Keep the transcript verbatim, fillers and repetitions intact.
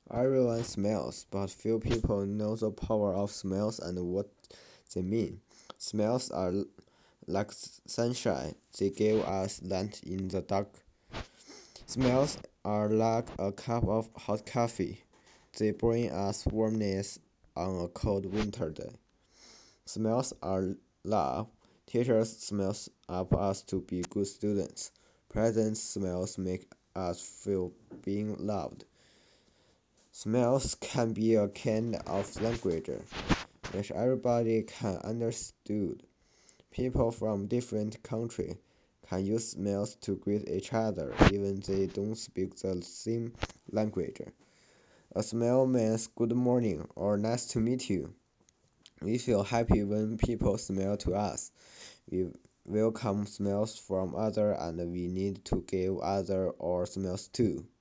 Everyone smells, but few people know the power of smells and what they mean. Smells are like sunshine, they give us light in the dark. Smells are like a cup of hot coffee, they bring us warmness on a cold winter day. Smells are love, teachers smells up us to be good students. Presents smells make us feel being loved. Smells can be a kind of language which everybody can understand. People from different countries can use smells to greet each other even they don't speak the same language. A smell means good morning or nice to meet you. We feel happy when people smile to us. We welcome smells from others and we need to give others our smells too.